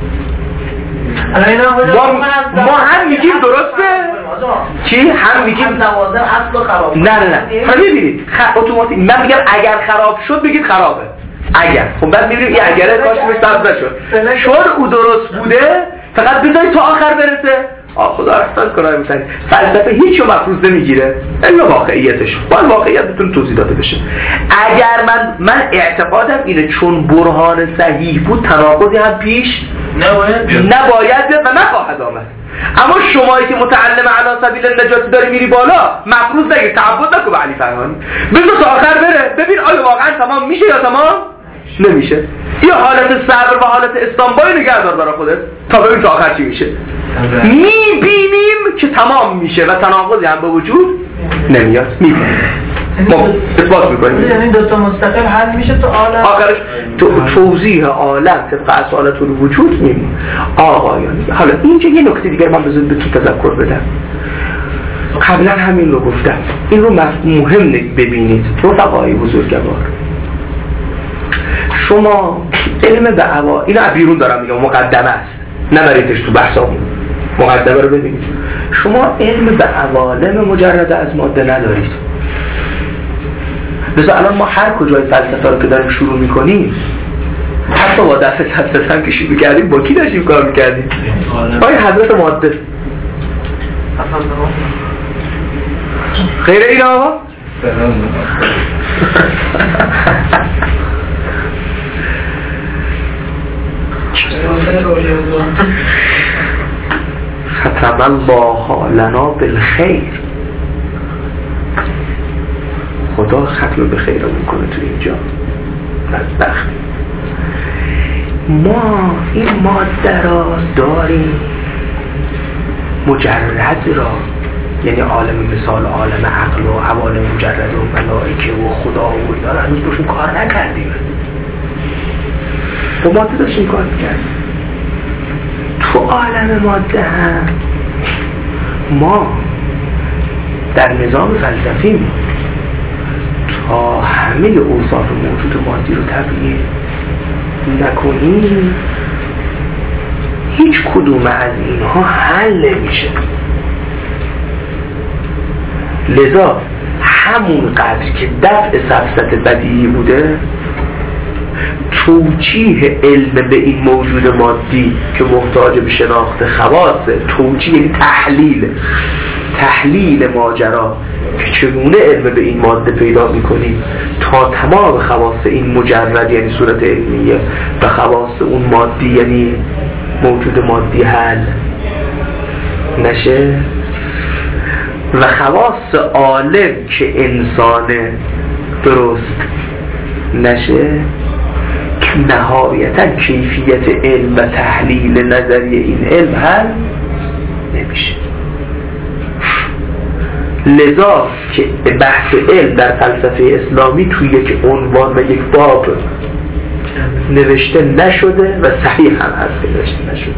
ما هم میگیم درسته چی؟ هم میگیم نوازن اصل خراب. نه ببینید اتوماتیک من میگم اگر خراب شد بگید خرابه. اگر خب بعد میبینیم این اگره کاش مستعد نشد شد او درست بوده فقط بذارید تا آخر برسه. خدا احسان کنه. مثلا فلسفه هیچ مفروض نمیگیره الا واقعیتش. باید واقعیت بتونه توضیح داده بشه. اگر من اعتقادم اینه چون برهان صحیح بود تناقضی هم پیش نباید بیاد و نخواهد آمد. اما شمایی که متعلم علی سبیل النجات داری میری بالا مفروض نگیر تعبد نکن به علی فرهانی بذار تا آخر بره ببین آیا واقعا تمام میشه یا تمام نمیشه. یا حالت صبر و حالت استانبای نگهدار برای خودت تا ببین تا آخر چی میشه. میبینیم که تمام میشه و تناقضی هم به وجود نمیاد. میبینیم ما اثبات میکنیم یعنی دو تا مستقل حل میشه تو عالم آخرش توضیح عالم طبق اصالت الوجود میمونه. آقایان حالا اینجا یه نکته دیگر من بذارید بهتون تذکر بدم. قبلا همین رو گفتم این رو مهم ببینید رفقای بزرگوار. شما علم به اینو از بیرون دارم میگم، مقدمه است، نبریدش تو بحثامون، مقدمه رو ببینید. شما علم به عوالم مجرد از ماده ندارید. مثلا الان ما هر کجای فلسفه رو که داریم شروع میکنیم، حتی با دست فلسفه هم که شروع کردیم، با کی داشتیم کار میکردیم؟ آیا حضرت ماده خیره این آقا؟ ختم الله لنا بالخیر. خدا ختم به خیر رو میکنه تو اینجا. بدبخت ما این ماده را داریم، مجرد را، یعنی عالم مثال عالم عقل و عوالم مجرد و ملائکه و خدا و اینا را هنوز باشون کار نکردیم. با ماده داشتیم کار میکردیم. تو عالم ماده هم ما در نظام فلسفی تا همه اوصاف موجود مادی رو تبیین نکنیم، هیچ کدوم از اینها حل نمیشه. لذا همون قدر که دفع سفسط بدیهی بوده، توجیه علم به این موجود مادی که محتاج به شناخت خواصه، توجیه یعنی تحلیل ماجرا که چگونه علم به این ماده پیدا میکنیم تا تمام خواص این مجرد یعنی صورت علمیه و خواص اون مادی یعنی موجود مادی حل نشه، و خواص عالم که انسانه درست نشه، نهایتا کیفیت علم و تحلیل نظری این علم حل نمیشه. لذا که بحث علم در فلسفه اسلامی توی یک عنوان و یک باب نوشته نشده و صحیح هم هست که نوشته نشده.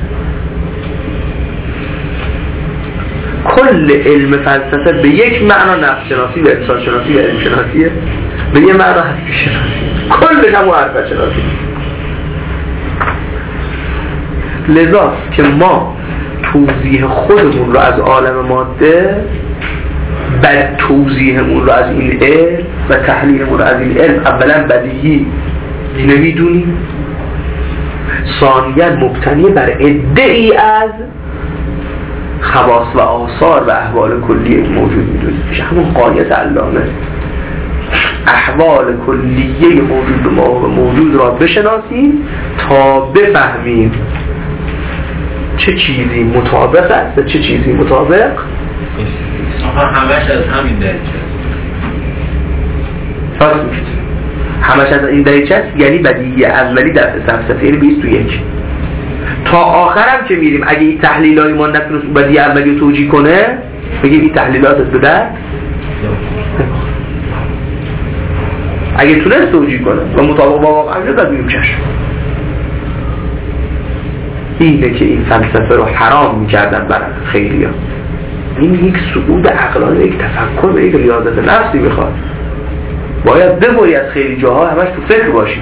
کل علم فلسفه به یک معنا نفس شناسی و انسان شناسی و علم شناسیه، به یک معنا هستی شناسی، کلش هم حرکت شناسی. لذا که ما توضیح خودمون رو از عالم ماده، بعد توضیحمون رو از این علم و تحلیلمون رو از این علم اولا بدیهی نمیدونیم، ثانیا مبتنی بر ادعی از خواص و آثار و احوال کلیه موجود میدونیم. میشه همون قایت علامه، احوال کلیه موجود را بشناسیم تا بفهمیم چه چیزی مطابق است و چه چیزی مطابق همش از همین دریچه است. همش از این دریچه است، یعنی بدیهی اولی در فلسفه، یعنی 21 تا آخرم که میریم. اگه این تحلیلای ما نتونست بدیهی اولی رو توجیه کنه، بگیم این تحلیلات به درد اگه تونست توجیه کنه و مطابق با واقع شد، بعد میگیم چشم. اینه که این فلسفه رو حرام میکردن برای خیلیا. این یک صعود عقلانی، یک تفکر و یک ریاضت نفسی میخواد. باید ببری از خیلی جاها همش تو فکر باشیم،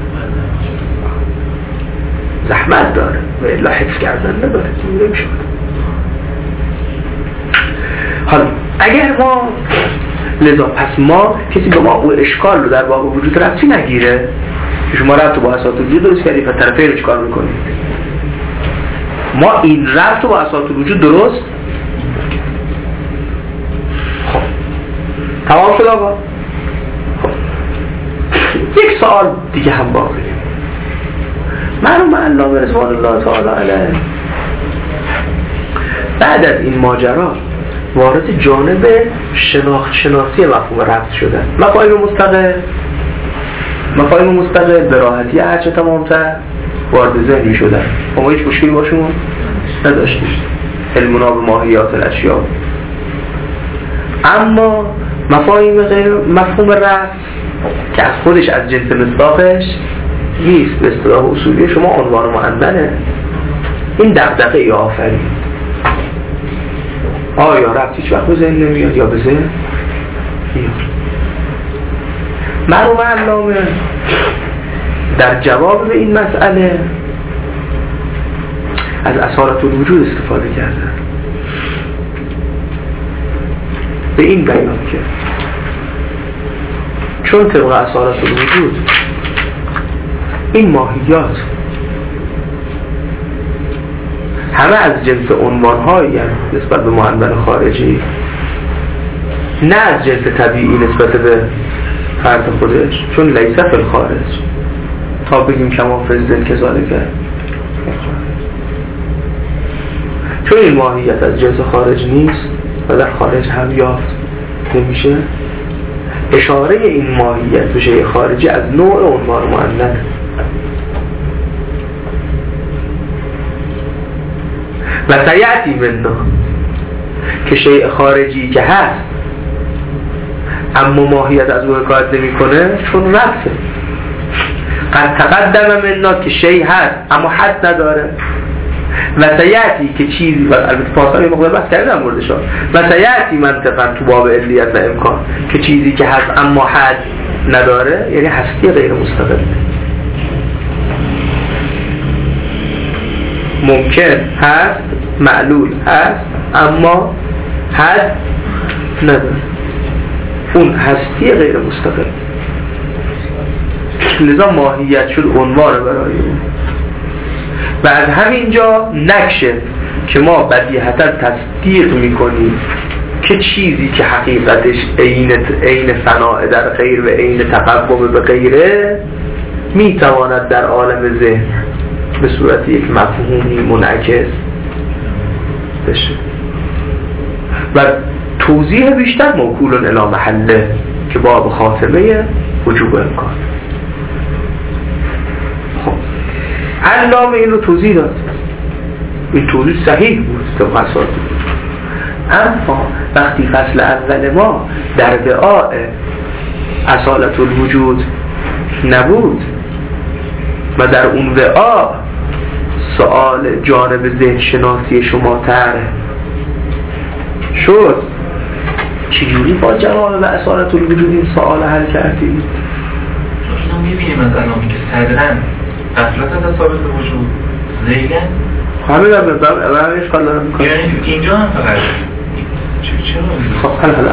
زحمت داره و الا حفظ کردن نداره، این نمیشه. حالا اگر ما لذا پس ما کسی به ما او اشکال رو در باب وجود ربطی نگیره که شما ربط با اساس وجود درست کردید و طرفین رو چکار میکنید، ما این ربط با اساس وجود درست خب تمام شد آقا. خب یک سوال دیگه هم باقی. مرحوم علامه رضوان الله تعالی علیه بعد از این ماجرا وارد جانب شناختی مفهوم ربط شدن. مفاهیم مستقل به راحتی هرچه تمامتر وارد ذهن شدن. ما هیچ مشکلی باشون نداشتیم، علمنا به ماهیات الاشیا. اما مفهوم ربط که از خودش از جنس مصداقش نیست، به اصطلاح اصولی شما عنوان مؤنثه، این دغدغه ای آفرین. آیا ربط هیچ وقت به ذهن نمیاد یا به ذهن میاد؟ مرحوم علامه در جواب به این مسئله از اصالت الوجود استفاده کردن، به این بیان که چون طبق اصالت الوجود این ماهیات همه از جنس عنوان‌هایی نسبت به معنون خارجی، نه از جنس طبیعی نسبت به فرد خودش، چون لیس فی الخارج تا بگیم کما فی الذل کذالک، چون این ماهیت از جنس خارج نیست و در خارج هم یافت نمیشه، اشاره این ماهیت به شیء خارجی از نوع عنوان مؤنث. و سیأتی مننا که شیء خارجی که هست اما ماهیت از او حکایت نمی کنه چون رفته. قد تقدم مننا که شیء هست اما حد نداره. و سیأتی که چیزی، و البته پاسان یه مقدار بحث کردم موردش، و سیأتی منطقا تو باب علیت و امکان که چیزی که هست اما حد نداره یعنی هستی غیر مستقل، ممکن هست، معلول هست اما حد نداره، اون هستی غیر مستقل، لذا ماهیت شد عنوان برای اون. و از همینجا نکشه که ما بدیهتا تصدیق میکنیم که چیزی که حقیقتش عین فناء در غیر و عین تقوم به غیره میتواند در عالم ذهن به صورت یک مفهومی منعکس بشه و توضیح بیشتر موکول الی محله که باب خاتمه وجوب امکان. خب علامه این رو توضیح داد، این توضیح صحیح بود طبق اصالت بود. اما وقتی فصل اول ما در دعاء اصالت الوجود نبود و در اون دعا سؤال جانب ذهن شناسی شما تره شد، چجوری با جواب به اصالت الوجود این سؤال حل کردید؟ شما میبینیم از الان که صدرن غفلت از اصالت الوجود زیدن همه در همه اشکال دارم میکنم، یعنی اینجا هم فقط خب حالا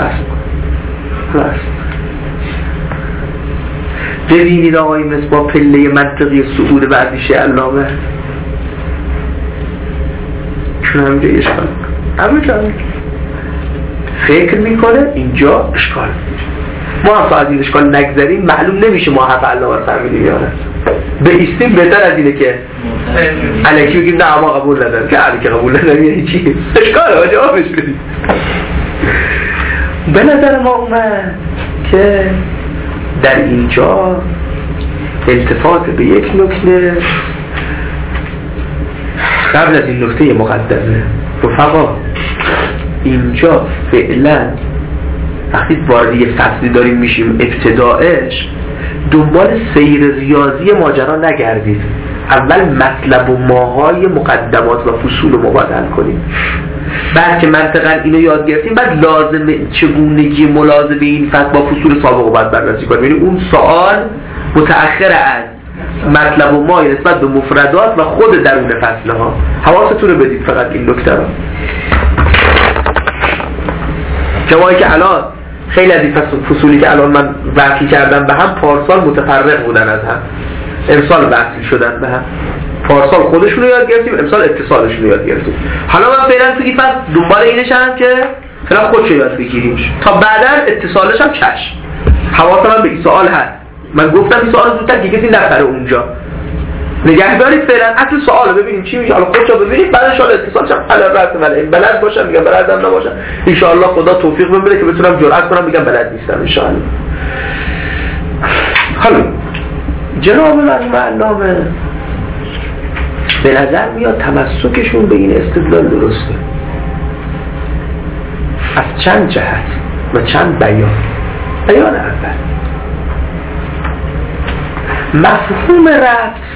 ببینید آقای مصباح پله منطقی صعود بعدیشه علامه چون همینجا اشکال همینجا فکر میکنه اینجا اشکال ما هم از این اشکال نگذاریم معلوم نمیشه ما حرف علامه رو فهمیدیم یا نه. بیستیم بهتر از اینه که الکی بگیم نه ما قبول ندارم که الکی قبول ندارم یعنی چی؟ اشکاله ها جوابش بدیم. به نظر ما اومد که در اینجا التفات به یک نکته قبل از این نکته مقدمه رفقا، اینجا فعلا وقتی وارد یه فصلی داریم میشیم ابتدایش دنبال سیر ریاضی ماجرا نگردید، اول مطلب و ماهای مقدمات و فصول رو مبادل کنیم، بعد که منطقا اینو یاد گرفتیم بعد لازم چگونگی ملازمه این فصل با فصول سابق رو باید بررسی کنیم، یعنی اون سوال متأخر از مطلب و مای نسبت به مفردات و خود درون فصل ها. حواستون رو بدید فقط این نکته رو، جماعی که الان خیلی از این فصولی که الان من وصل کردم به هم پارسال متفرق بودن از هم، امسال وصل شدن به هم، پارسال خودشون رو یاد گرفتیم امسال اتصالشون رو یاد گرفتیم. حالا من فعلا تو این فصل دنبال اینشم که فعلا خودش رو یاد بگیریم تا بعدا اتصالش هم چشم. حواسم به این سوال هست، من گفتم این سوال زودتر که کسی نفره اونجا نگهدارید فعلا اصل سوال رو ببینیم چی میشه، حالا خودش رو ببینید بعد ان شاءالله اتصالش هم حالا راست ولی این بلد باشم میگم بلدم نباشم ان شاء الله خدا توفیق بده که بتونم جرأت کنم بگم بلد نیستم ان شاء الله. حالا جناب علامه به نظر میاد تمسکشون به این استدلال درسته از چند جهت و چند بیان. بیان اول مفهوم ربط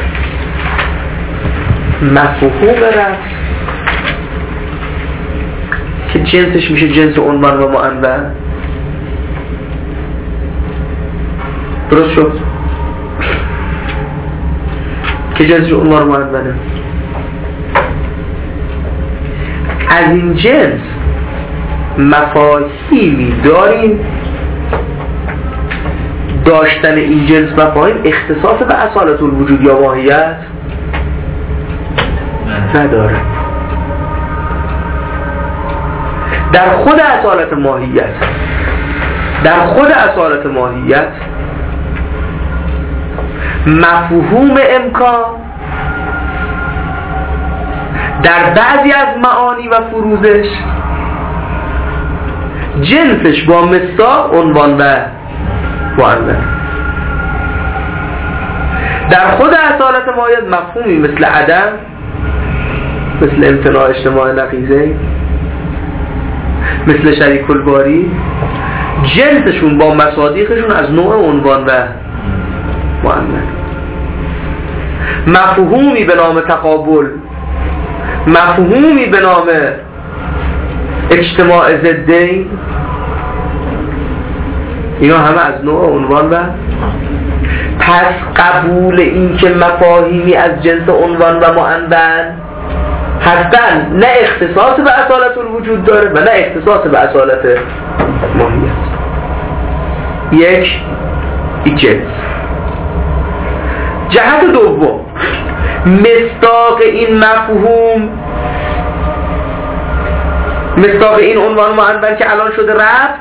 که جنسش میشه جنس عنوان و معنون، درست شد؟ که جنسش عنوان معنونه. از این جنس مفاهیمی داریم، داشتن این جنس مفاهیم اختصاص به اصالت الوجود یا ماهیت نداره. در خود اصالت ماهیت مفهوم امکان در بعضی از معانی و فروزش جنسش با مصداق عنوان و مؤنث. در خود اصالت ماهیت مفهومی مثل عدم، مثل امتناع اجتماع نقیضین، مثل شریک الباری، جنسشون با مصادیقشون از نوع عنوان و مؤنث. مفهومی به نام تقابل، مفهومی به نام اجتماع ضدین، اینا همه از نوع عنوان و پس قبول این که مفاهیمی از جنس عنوان و مؤنث هستن نه اختصاص به اصالت الوجود داره و نه اختصاص به اصالت ماهیت. یک جنس. جهت دوم، مصداق این مفهوم، مصداق این عنوان مؤنث که الان شده رفت،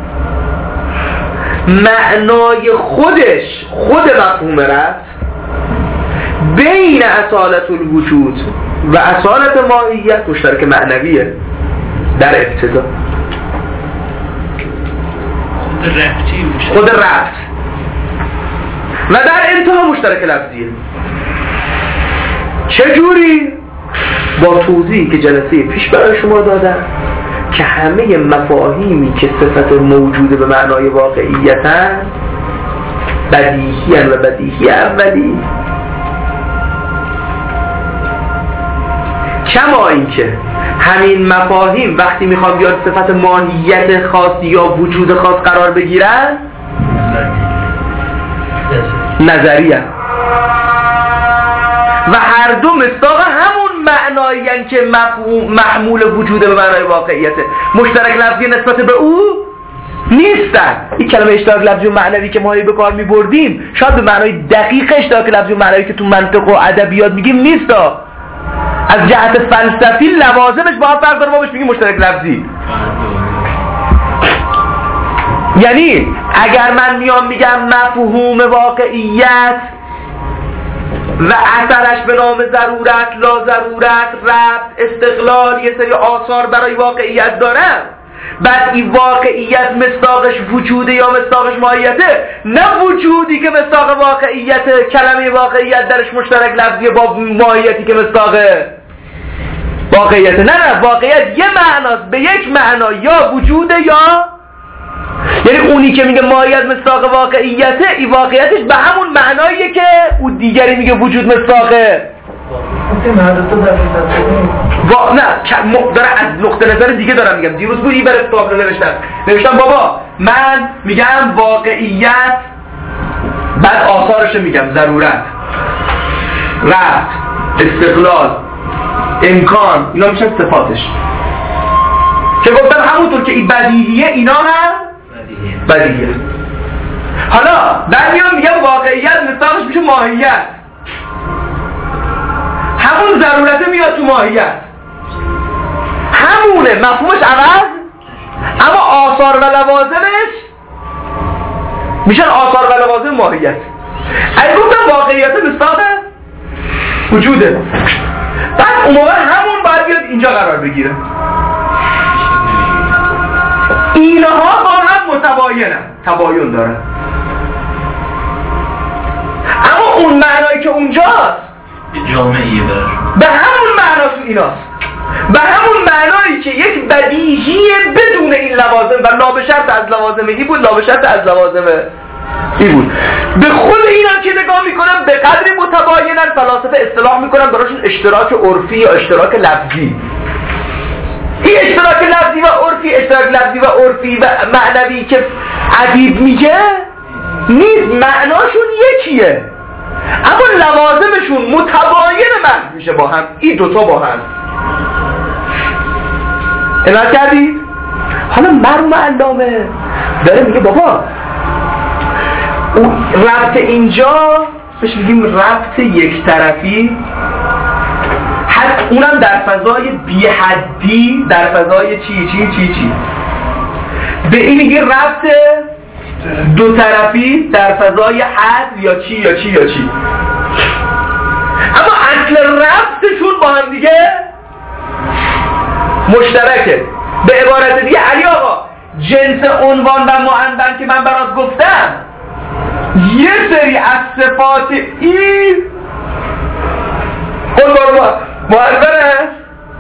معنای خودش، خود مفهوم رفت بین اصالت الوجود و اصالت ماهیت مشترک معنویه در ابتدا. خود رفت و در انتها مشترک لفظیه. چجوری؟ با توضیحی که جلسه پیش برای شما دادم که همه مفاهیمی که صفت موجوده به معنای واقعیتن بدیهی و بدیهی اولی، کما اینکه همین مفاهیم وقتی میخوام بیاد صفت ماهیت خاص یا وجود خاص قرار بگیرن نظریه و هر دو مصداق همون معنایی هستند که محمول وجود به معنای واقعیته، مشترک لفظی نسبت به او نیستن. این کلمه اشتراک لفظی و معنوی که ما به کار می‌بردیم شاید به معنای دقیق اشتراک لفظی و معنوی که تو منطق و ادبیات میگیم نیست. از جهت فلسفی لوازمش با هم فرق داره، ما بهش میگیم مشترک لفظی. یعنی اگر من میام میگم مفهوم واقعیت و اثرش به نام ضرورت، لا ضرورت، ربط، استقلال، یه سری آثار برای واقعیت دارم، بعد این واقعیت مصداقش وجوده یا مصداقش ماهیته، نه وجودی که مصداق واقعیته، کلمه واقعیت درش مشترک لفظیه با ماهیتی که مصداق واقعیته. نه واقعیت یه معناست، به یک معنا، یا وجوده یا، یعنی اونی که میگه ماهیت مصداق واقعیته، این واقعیتش به همون معناییه که اون دیگری میگه وجود مصداقه. نه داره از نقطه نظر دیگه دارم میگم. دیروز بود این برای کتاب نوشتم بابا من میگم واقعیت، بعد آثارش میگم ضرورت، ربط، استقلال، امکان، اینا میشن صفاتش، که گفتم همونطور که این بدیهیه اینا هم بدیهیه. حالا بعد میگم واقعیت مصداقش میشه ماهیت، همون ضرورته میاد تو ماهیت، همونه، مفهومش عوض، اما آثار و لوازمش میشن آثار و لوازم ماهیت. اگه گفتم واقعیت مصداق وجوده، بعد اون موقع همون باید بیاد اینجا قرار بگیره. اینها با هم متباینن، تباین دارن، اما اون معنایی که اونجاست جامعیه برشون به همون معناست ایناست، به همون معنایی که یک بدیهیه بدون این لوازم و لا به شرط از لوازم ای بود، لا به شرط از لوازم ای بود. به خود اینا که نگاه میکنم به قدری متباینن، فلاسفه اصطلاح میکنن براشون اشتراک عرفی یا اشتراک لفظی. این اشتراک لفظی و عرفی، اشتراک لفظی و عرفی و معنوی که ادیب میگه نیست، معناشون یکیه، اما لوازمشون متباین محو میشه با هم، این دوتا با هم. عنایت کردید؟ حالا مرحوم علامه داره میگه بابا اون ربط اینجا بهش میگیم ربط یک طرفی، اونم در فضای بی حدی، در فضای چی به این میگه ربط دو طرفی در فضای حد یا چی. اما اصل ربطشون با هم دیگه مشترکه. به عبارت دیگه علی آقا جنس عنوان و معنون که من برات گفتم یه سری از صفات این عنوان معنون است،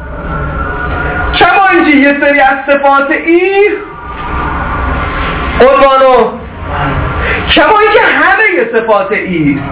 کما اینکه یه سری از صفات این عنوانو، کما اینکه همه صفات این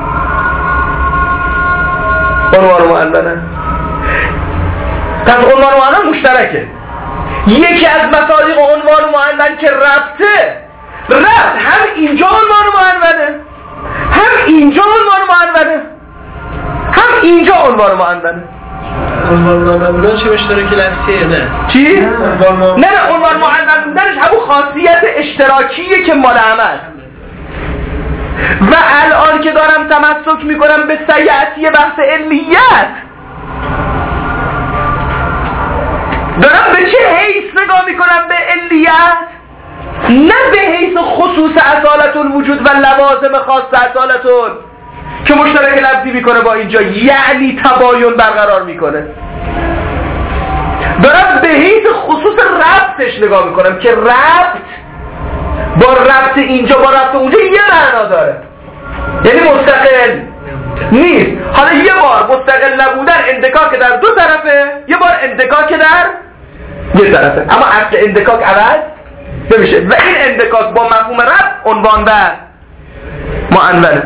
عنوان معنون. پس عنوان معنون مشترکه. یکی از مصادیق عنوان معنون که ربطه، ربط هم اینجا عنوان معنونه، هم اینجا عنوان معنونه، هم اینجا عنوان معنونه. عنوان معنون چه مشترک لفظیه؟ نه چی؟ نه عنوان معنون بودنش همون خاصیت اشتراکیه که مال عمل. و الان که دارم تمسک میکنم به سیعتی بحث علیت، دارم به چه حیث نگاه میکنم به علیت؟ نه به حیث خصوص اصالت الوجود و لوازم خاص اصالت که مشترک لفظی میکنه با اینجا، یعنی تباین برقرار میکنه. دارم به حیث خصوص ربطش نگاه میکنم که ربط با ربط اینجا با ربط اونجا یه معنا داره، یعنی مستقل نیست. حالا یه بار مستقل نبودن اندکاک در دو طرفه، یه بار اندکاک در یه طرفه، اما اصل اندکاک عوض نمیشه و این اندکاک با مفهوم ربط عنوان و معنونه.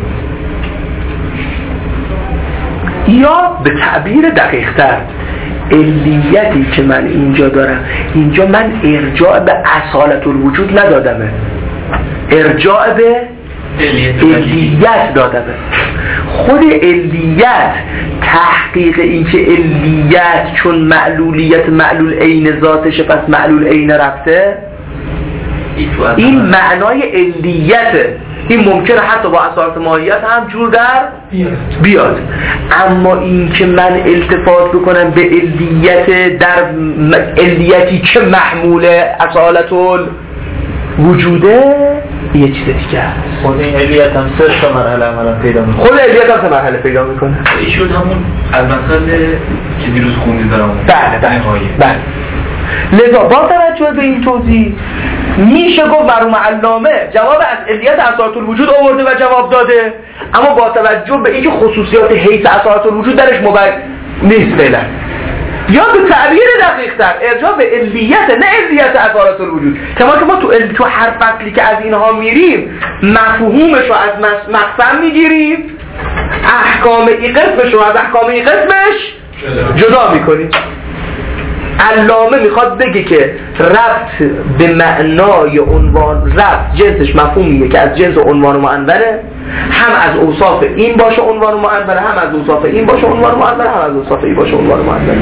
یا به تعبیر دقیق‌تر علیتی که من اینجا دارم، اینجا من ارجاع به اصالت الوجود ندادمه، ارجاع به علیت دادمه. خود علیت تحقیق این که علیت چون معلولیت معلول عین ذاتشه پس معلول عین رفته، این معنای علیته. این ممکنه حتی با اصالت ماهیت هم جور در بیاد، اما این که من التفات بکنم به علیت در علیتی که محمول اصالت وجوده یه چیز دیگه است. خود این علیت هم 3 مرحله عملا پیدا میکنه. خود علیت هم 3 مرحله پیدا میکنه. ایشون همون از مسئله که دیروز خوندید دارم. بله. لذا با توجه به این توضیح میشه گفت مرحوم علامه جواب از علیت اصالت الوجود آورده و جواب داده، اما با توجه به اینکه خصوصیات حیث اصالت الوجود درش مبین نیست فعلا. یا به تعبیر دقیق‌تر ارجاع به علیت، نه علیت اصالت الوجود، کما که ما تو هر فصلی که از اینها میریم مفهومش رو از مقسم میگیریم، احکام این قسمش رو از احکام این قسمش جدا میکنیم. علامه میخواد بگه که ربط به معنای عنوان، ربط جنسش مفهومیه که از جنس عنوان معنونه، هم از اوصاف این باشه عنوان معنونه، هم از اوصاف این باشه عنوان معنونه، هم از اوصاف این باشه عنوان معنونه.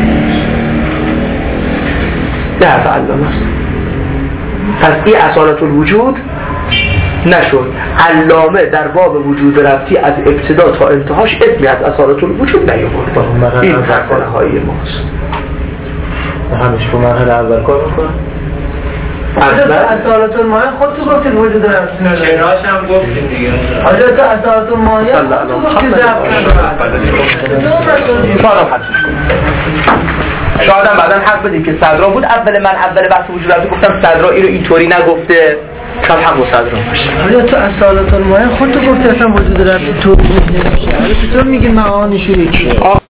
ده حرف علامه است. پس این اصالت الوجود نشد. علامه در باب وجود ربطی از ابتدا تا انتهاش اسمی از اصالت الوجود نیاورد. این مسئله های ماست. همیشه تو مرحله اول کار میکنه. اصالت الماهی خود تو گفتید وجود ربطی نداره. چراش هم گفتید دیگه. حضرت اصالت الماهی خود تو گفتید ربطی نداره. شاید هم بعداً حق بدیم که صدرا بود اول بحث وجود ربطی گفتم صدرا اینو اینطوری نگفته، شاید حق با صدرا باشه. حضرت اصالت الماهی خود تو گفتید اصلا وجود ربطی تو نمیشه. حالا چطور میگی معانیش یکیه؟